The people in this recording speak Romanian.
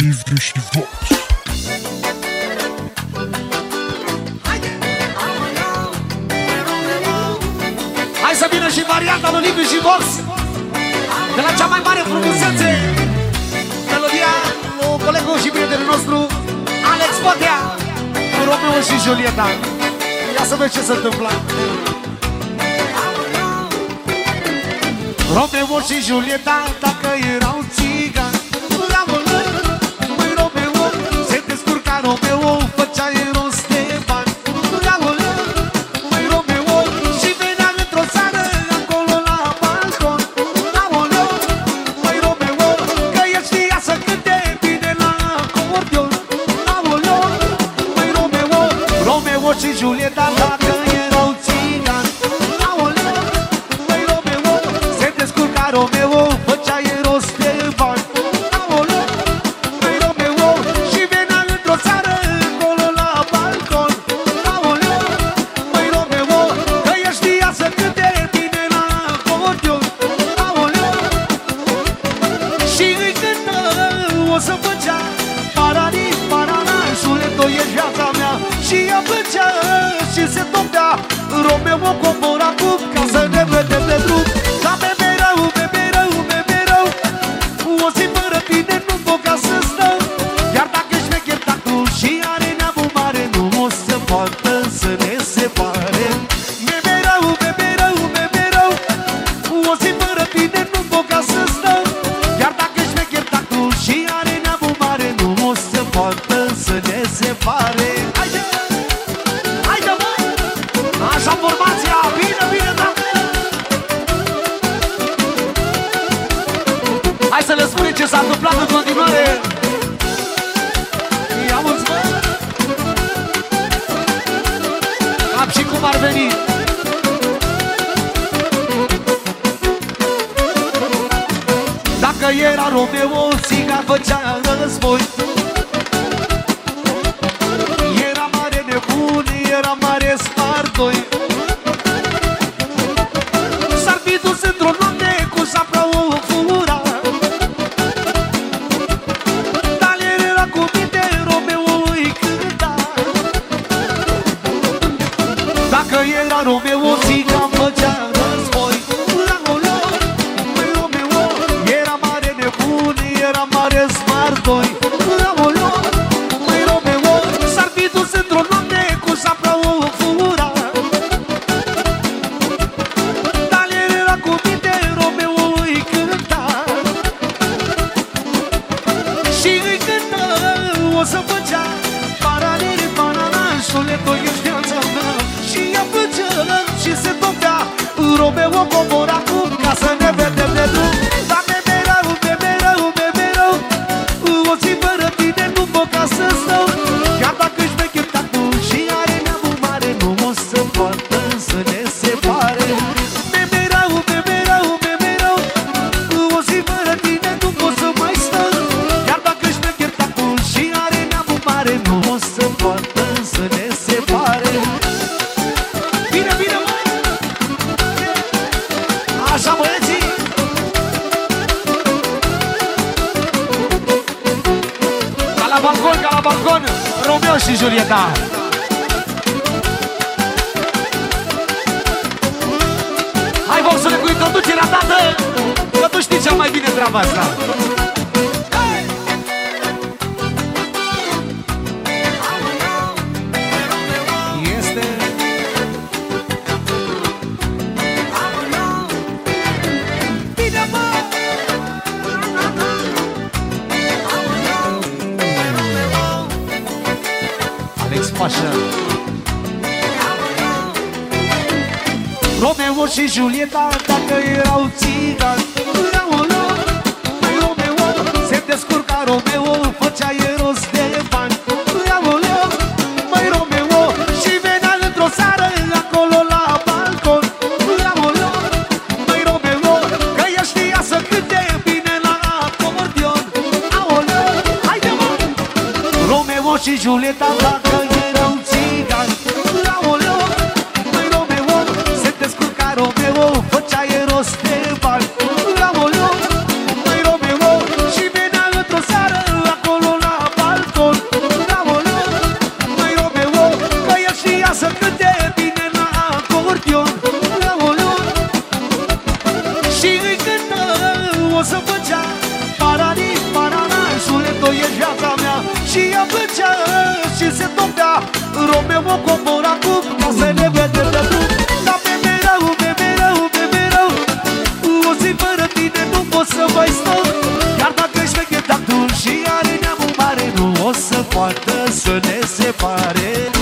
Livre și Vox. Hai să vină și varianta lui Livre și Vox, de la cea mai mare frumusețe, melodia lui colegul și prietenul nostru Alex Botea, cu Romeo și Julieta. Ia să vezi ce se întâmplă. Romeo și Julieta, dacă erau țigani, măi Romeo, se descurca Romeo, făcea rost de bani. Măi Romeo, și venea într-o seară acolo la balcon. Măi Romeo, că el știa să cânte bine la acordeon. Măi Romeo, Romeo și Julieta, dacă erau țigani. Măi Romeo, se descurca Romeo, făcea rost de bani. Măi Romeo, și venea într-o seară acolo la balcon. Măi Romeo, că el știa să cânte bine la acordeon. Și îi cântă, o să făcea parani, parana, Juleto, ești viața mea. Și ea plângea și se topea, Romeo cobora cum, ca să ne vedem de drum. Ca bebe rău, bebe rău, bebe rău, o zi fără tine nu pot ca să stau. Iar dacă ești mecher tactul și are neamul mare, nu o să poată să ne separe. Bebe rău, bebe rău, bebe rău, o zi fără tine nu pot ca să stau. Iar dacă ești mecher tactul și are neamul mare, nu o să poată să ne separe. Haide! Haide, mă! Așa formația, bine, bine, da! Hai să le spunem ce s-a întâmplat în continuare. Ia mulți, mă! Cam și cum ar veni. Dacă era Romeo, țigan făcea război. Era mare nebun, era mare spardoi. S-ar fi dus într-o noapte cu sapra o fura. Dar el era cu minte, Romeo îi cânta. Dacă era Romeo, țigan făcea război. Măi Romeo, era mare nebun, era mare spardoi. Măi Romeo, s-ar fi dus într-o noapte cu sapra o fura. Dar el era cu minte, Romeo îi cânta. Și îi cântă, o să făcea paralele, parala, Juleto, ești viața mea. Și ea plângea și se topea, Romeo cobora cum, ca să ne vedem de drum. Dar bebe rău, bebe rău, bebe rău, o zi fără tine nu pot ca să stau. Chiar dacă ești mecher tactul și are neamul mare, nu o să poată să ne separe. Bebe rău, bebe rău, bebe rău, o zi fără tine nu pot să mai stau. Chiar dacă ești mecher tactul și are neamul mare, nu o să poată să ne separe. Bine, bine, mă! Așa, băieții! Ca la balcon, ca la balcon, Romeo și Julieta. Hai, Voxule, cu introducerea dată, că tu știi cea mai bine treaba asta. Este... Bine, mă! Alex Pașa. Romeo și Julieta, dacă erau țigani. Măi Romeo, se descurca Romeo, făcea rost de bani. Măi Romeo, și venea într-o seară acolo la balcon. Măi Romeo, că el știa să cânte bine la acordeon. Haide, mă! Romeo și Julieta, dacă erau țigani. Măi Romeo, se descurca Romeo, făcea rost de bani. Măi Romeo, și venea într-o seară acolo la Romeo o cobor acum ca să ne vedem de drum. Dar bebe rău, bebe rău, bebe rău, o zi fără tine nu pot să mai stau. Chiar dacă ești veche tactul și are neamul mare, nu o să poată să ne separe.